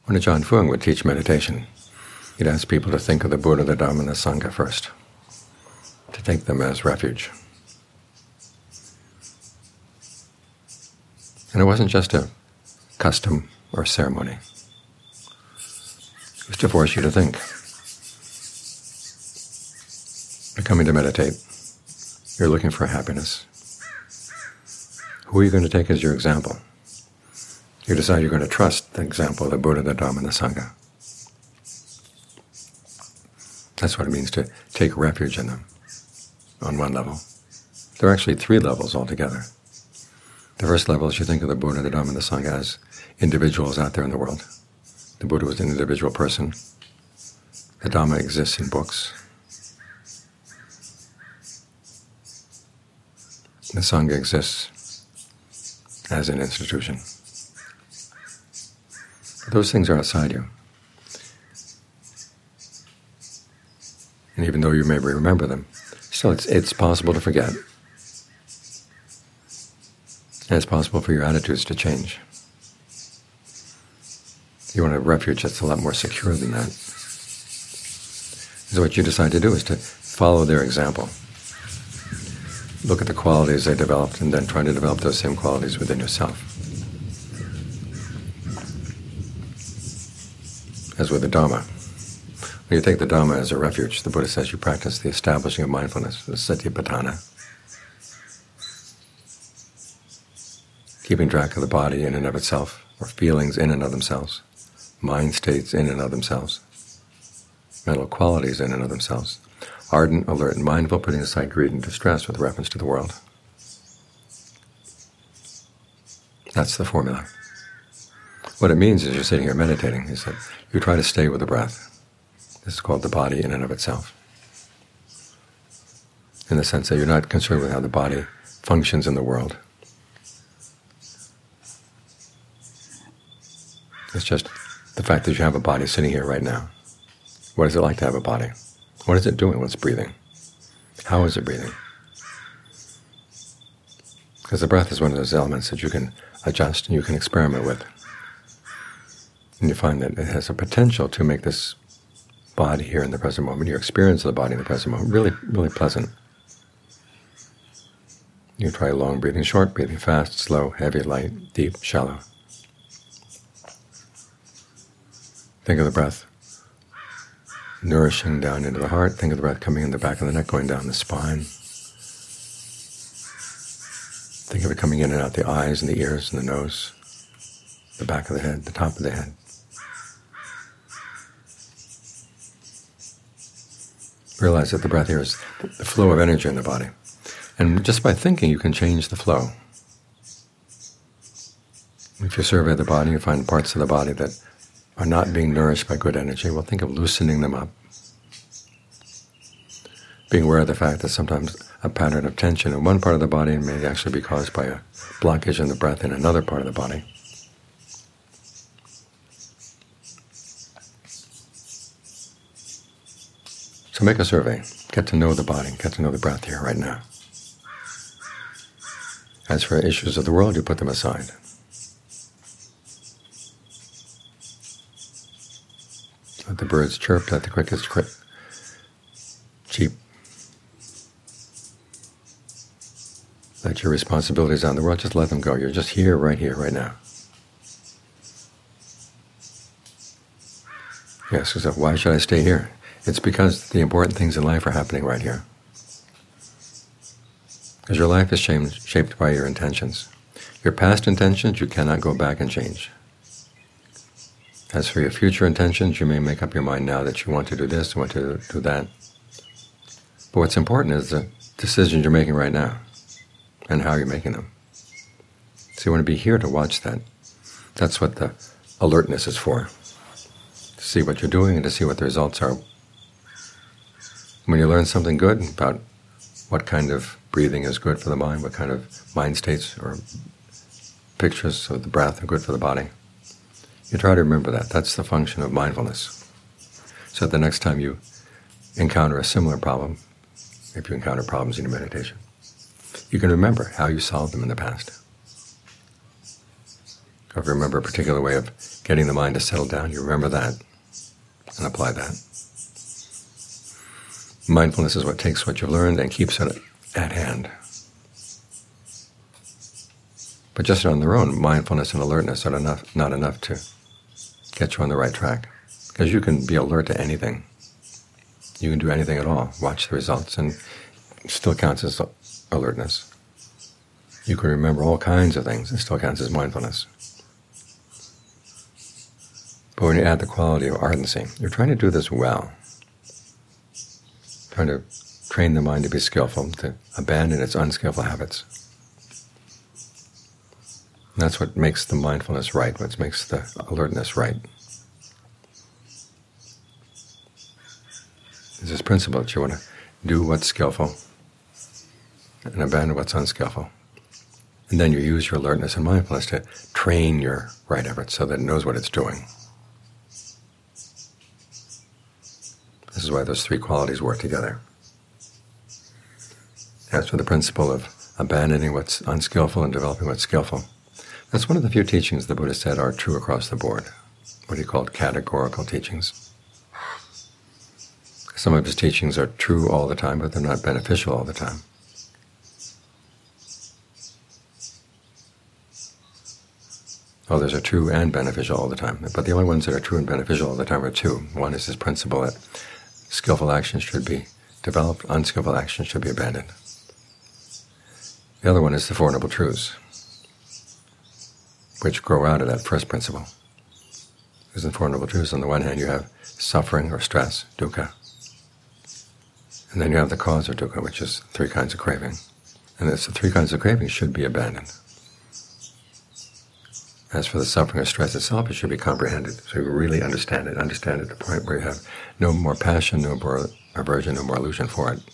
When Ajahn Fuang would teach meditation, he'd ask people to think of the Buddha, the Dhamma, and the Sangha first, to take them as refuge. And it wasn't just a custom or ceremony. It was to force you to think. You're coming to meditate. You're looking for happiness. Who are you going to take as your example? You decide you're going to trust the example of the Buddha, the Dhamma, and the Sangha. That's what it means to take refuge in them on one level. There are actually 3 levels altogether. The first level is you think of the Buddha, the Dhamma, and the Sangha as individuals out there in the world. The Buddha was an individual person. The Dhamma exists in books. The Sangha exists as an institution. Those things are outside you. And even though you may remember them, still it's possible to forget. And it's possible for your attitudes to change. You want a refuge that's a lot more secure than that. So what you decide to do is to follow their example. Look at the qualities they developed and then try to develop those same qualities within yourself. As with the Dhamma. When you take the Dhamma as a refuge, the Buddha says you practice the establishing of mindfulness, the Satipatthana. Keeping track of the body in and of itself, or feelings in and of themselves, mind states in and of themselves, mental qualities in and of themselves, ardent, alert, and mindful, putting aside greed and distress with reference to the world. That's the formula. What it means is you're sitting here meditating, is that you try to stay with the breath. This is called the body in and of itself, in the sense that you're not concerned with how the body functions in the world. It's just the fact that you have a body sitting here right now. What is it like to have a body? What is it doing when it's breathing? How is it breathing? Because the breath is one of those elements that you can adjust and you can experiment with. And you find that it has a potential to make this body here in the present moment, your experience of the body in the present moment, really, really pleasant. You try long breathing, short breathing, fast, slow, heavy, light, deep, shallow. Think of the breath nourishing down into the heart. Think of the breath coming in the back of the neck, going down the spine. Think of it coming in and out the eyes and the ears and the nose, the back of the head, the top of the head. Realize that the breath here is the flow of energy in the body. And just by thinking, you can change the flow. If you survey the body, you find parts of the body that are not being nourished by good energy. Well, think of loosening them up. Being aware of the fact that sometimes a pattern of tension in one part of the body may actually be caused by a blockage in the breath in another part of the body. So make a survey. Get to know the body. Get to know the breath here right now. As for issues of the world, you put them aside. Let the birds chirp, let the crickets cheep. Let your responsibilities on the world, just let them go. You're just here, right now. You ask yourself, why should I stay here? It's because the important things in life are happening right here. Because your life is shaped by your intentions. Your past intentions you cannot go back and change. As for your future intentions, you may make up your mind now that you want to do this, you want to do that. But what's important is the decisions you're making right now and how you're making them. So you want to be here to watch that. That's what the alertness is for, to see what you're doing and to see what the results are. When you learn something good about what kind of breathing is good for the mind, what kind of mind states or pictures of the breath are good for the body, you try to remember that. That's the function of mindfulness. So the next time you encounter a similar problem, if you encounter problems in your meditation, you can remember how you solved them in the past. Or if you remember a particular way of getting the mind to settle down, you remember that and apply that. Mindfulness is what takes what you've learned and keeps it at hand. But just on their own, mindfulness and alertness are not enough to get you on the right track, because you can be alert to anything. You can do anything at all, watch the results, and it still counts as alertness. You can remember all kinds of things, it still counts as mindfulness. But when you add the quality of ardency, you're trying to do this well, trying to train the mind to be skillful, to abandon its unskillful habits. And that's what makes the mindfulness right, what makes the alertness right. There's this principle that you want to do what's skillful and abandon what's unskillful. And then you use your alertness and mindfulness to train your right effort so that it knows what it's doing. This is why those three qualities work together. As for the principle of abandoning what's unskillful and developing what's skillful, that's one of the few teachings the Buddha said are true across the board, what he called categorical teachings. Some of his teachings are true all the time, but they're not beneficial all the time. Others are true and beneficial all the time, but the only ones that are true and beneficial all the time are two. One is this principle that skillful actions should be developed, unskillful actions should be abandoned. The other one is the Four Noble Truths, which grow out of that first principle. Because in the Four Noble Truths, on the one hand, you have suffering or stress, dukkha, and then you have the cause of dukkha, which is three kinds of craving. And it's the three kinds of craving should be abandoned. As for the suffering or stress itself, it should be comprehended, so you really understand it to the point where you have no more passion, no more aversion, no more delusion for it.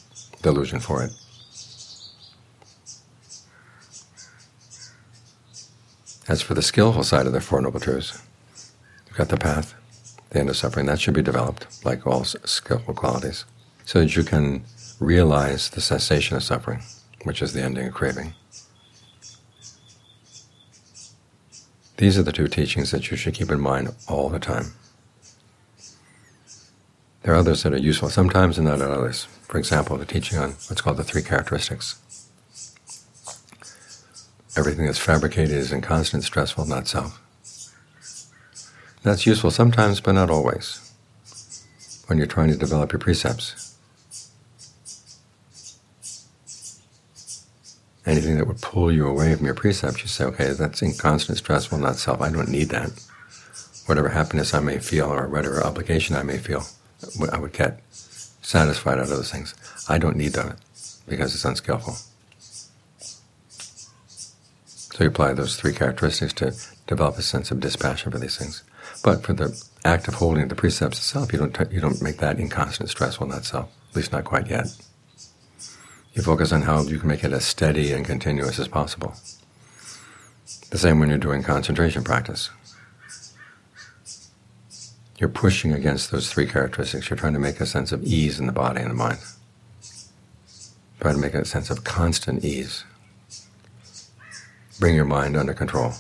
As for the skillful side of the Four Noble Truths, you've got the path, the end of suffering. That should be developed, like all skillful qualities, so that you can realize the cessation of suffering, which is the ending of craving. These are the two teachings that you should keep in mind all the time. There are others that are useful sometimes and not others. For example, the teaching on what's called the three characteristics. Everything that's fabricated is inconstant, stressful, not self. That's useful sometimes, but not always, when you're trying to develop your precepts. Anything that would pull you away from your precepts, you say, okay, that's inconstant, stressful, not self. I don't need that. Whatever happiness I may feel or whatever obligation I may feel, I would get satisfied out of those things. I don't need that because it's unskillful. So you apply those three characteristics to develop a sense of dispassion for these things. But for the act of holding the precepts itself, you don't make that inconstant, stressful, not self, at least not quite yet. You focus on how you can make it as steady and continuous as possible. The same when you're doing concentration practice. You're pushing against those three characteristics. You're trying to make a sense of ease in the body and the mind. Try to make a sense of constant ease. Bring your mind under control,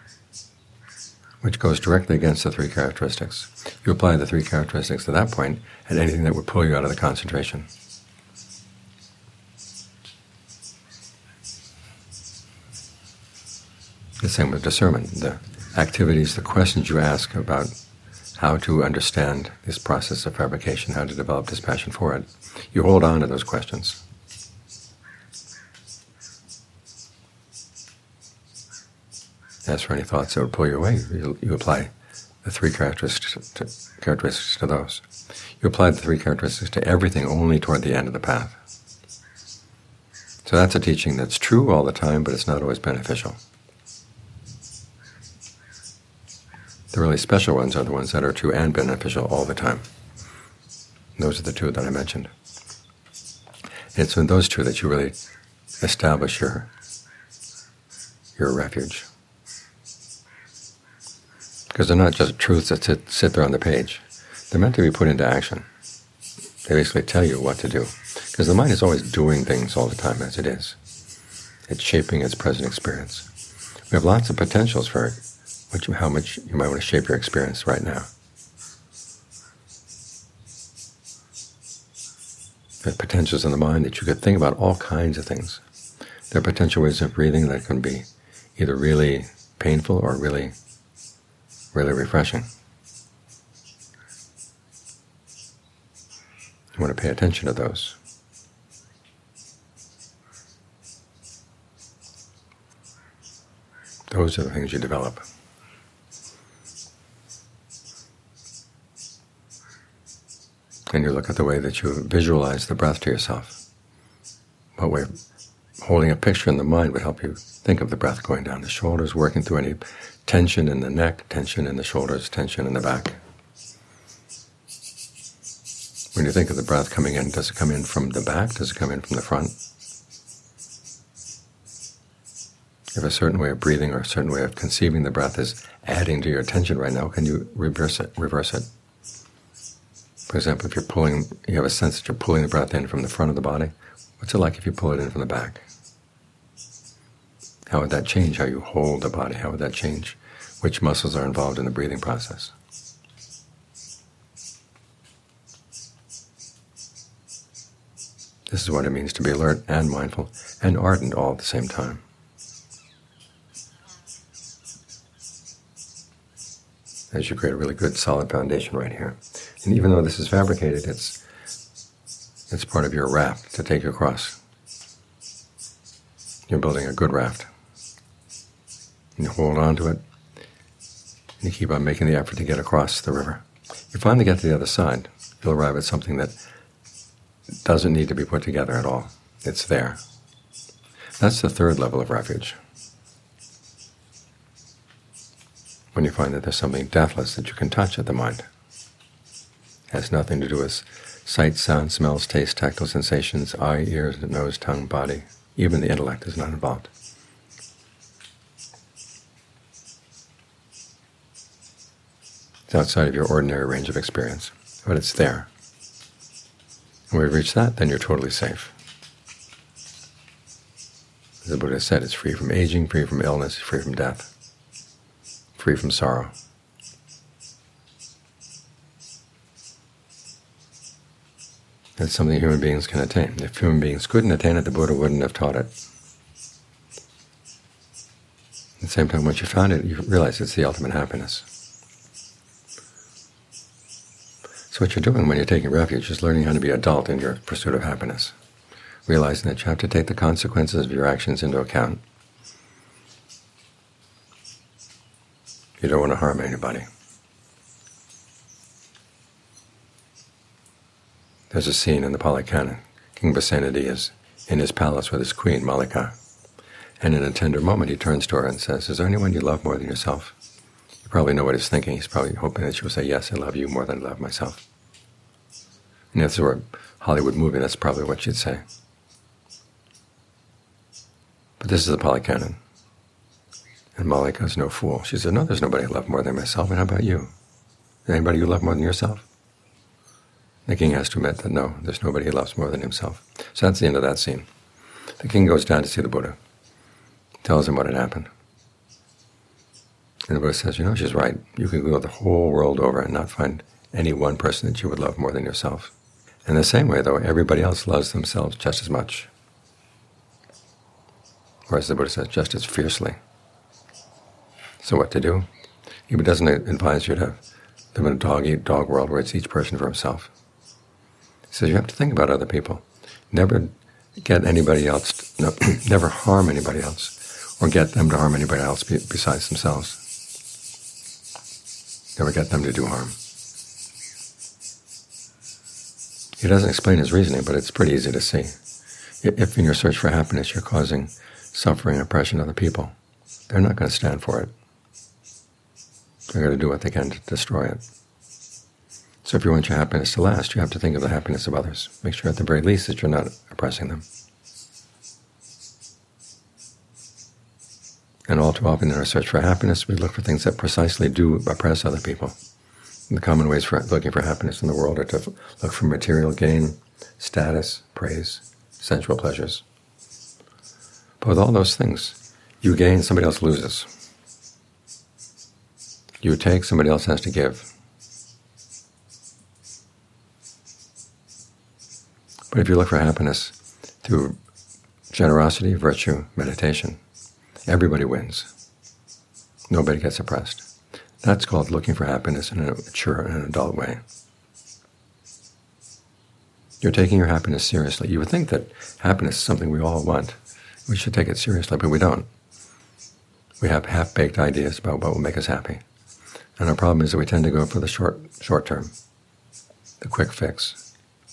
which goes directly against the three characteristics. You apply the three characteristics to that point and anything that would pull you out of the concentration. The same with discernment. The activities, the questions you ask about how to understand this process of fabrication, how to develop dispassion for it, you hold on to those questions. As for any thoughts that would pull you away, you apply the three characteristics to those. You apply the three characteristics to everything only toward the end of the path. So that's a teaching that's true all the time, but it's not always beneficial. The really special ones are the ones that are true and beneficial all the time. And those are the two that I mentioned. It's in those two that you really establish your refuge. Because they're not just truths that sit there on the page. They're meant to be put into action. They basically tell you what to do. Because the mind is always doing things all the time as it is. It's shaping its present experience. We have lots of potentials for how much you might want to shape your experience right now. There are potentials in the mind that you could think about all kinds of things. There are potential ways of breathing that can be either really painful or really, really refreshing. You want to pay attention to those. Those are the things you develop. And you look at the way that you visualize the breath to yourself. What way holding a picture in the mind would help you think of the breath going down the shoulders, working through any tension in the neck, tension in the shoulders, tension in the back. When you think of the breath coming in, does it come in from the back? Does it come in from the front? If a certain way of breathing or a certain way of conceiving the breath is adding to your attention right now, can you reverse it? For example, if you have a sense that you're pulling the breath in from the front of the body, what's it like if you pull it in from the back? How would that change how you hold the body? How would that change which muscles are involved in the breathing process? This is what it means to be alert and mindful and ardent all at the same time. As you create a really good, solid foundation right here. And even though this is fabricated, it's part of your raft to take you across. You're building a good raft. And you hold on to it, and you keep on making the effort to get across the river. You finally get to the other side. You'll arrive at something that doesn't need to be put together at all. It's there. That's the third level of refuge. When you find that there's something deathless that you can touch at the mind. It has nothing to do with sight, sound, smells, taste, tactile sensations, eye, ears, nose, tongue, body. Even the intellect is not involved. It's outside of your ordinary range of experience, but it's there. When we've reached that, then you're totally safe. As the Buddha said, it's free from aging, free from illness, free from death, free from sorrow. That's something human beings can attain. If human beings couldn't attain it, the Buddha wouldn't have taught it. At the same time, once you found it, you realize it's the ultimate happiness. So what you're doing when you're taking refuge is learning how to be adult in your pursuit of happiness, realizing that you have to take the consequences of your actions into account. You don't want to harm anybody. There's a scene in the Pali Canon. King Basenadi is in his palace with his queen, Mallika, and in a tender moment he turns to her and says, "Is there anyone you love more than yourself?" You probably know what he's thinking. He's probably hoping that she will say, "Yes, I love you more than I love myself." And if this were a Hollywood movie, that's probably what she'd say. But this is the Pali Canon. And Mallika's no fool. She said, "No, there's nobody I love more than myself. And how about you? Is there anybody you love more than yourself?" The king has to admit that no, there's nobody he loves more than himself. So that's the end of that scene. The king goes down to see the Buddha, tells him what had happened. And the Buddha says, "You know, she's right. You can go the whole world over and not find any one person that you would love more than yourself." In the same way, though, everybody else loves themselves just as much. Or as the Buddha says, just as fiercely. So what to do? He doesn't advise you to live in a dog-eat-dog world where it's each person for himself. He says you have to think about other people. Never get anybody else, never harm anybody else, or get them to harm anybody else besides themselves. Never get them to do harm. He doesn't explain his reasoning, but it's pretty easy to see. If in your search for happiness you're causing suffering and oppression to other people, they're not going to stand for it. They're going to do what they can to destroy it. So if you want your happiness to last, you have to think of the happiness of others. Make sure at the very least that you're not oppressing them. And all too often in our search for happiness, we look for things that precisely do oppress other people. And the common ways for looking for happiness in the world are to look for material gain, status, praise, sensual pleasures. But with all those things, You gain, somebody else loses. You take, somebody else has to give. But if you look for happiness through generosity, virtue, meditation, everybody wins. Nobody gets oppressed. That's called looking for happiness in a mature and an adult way. You're taking your happiness seriously. You would think that happiness is something we all want. We should take it seriously, but we don't. We have half-baked ideas about what will make us happy. And our problem is that we tend to go for the short term, the quick fix.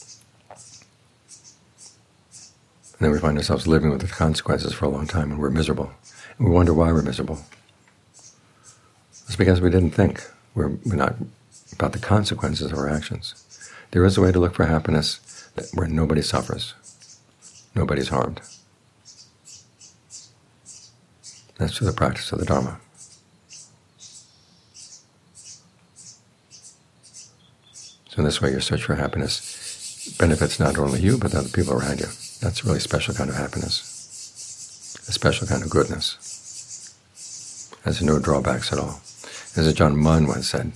And then we find ourselves living with the consequences for a long time, and we're miserable. And we wonder why we're miserable. It's because we didn't think. We're not about the consequences of our actions. There is a way to look for happiness where nobody suffers, nobody's harmed. That's through the practice of the Dharma. So in this way, your search for happiness benefits not only you, but other people around you. That's a really special kind of happiness, a special kind of goodness. Has no drawbacks at all. As Ajahn Mun once said,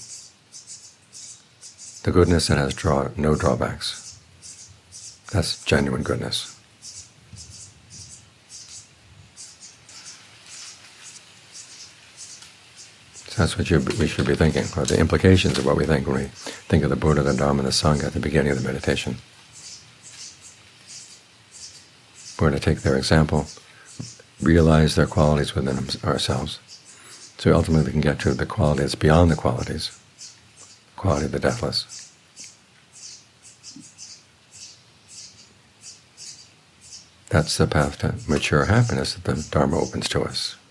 the goodness that has no drawbacks, that's genuine goodness. So that's what we should be thinking, or the implications of what we think when we think of the Buddha, the Dharma, and the Sangha at the beginning of the meditation. We're to take their example, realize their qualities within ourselves, so ultimately we can get to the quality that's beyond the qualities, the quality of the deathless. That's the path to mature happiness that the Dharma opens to us.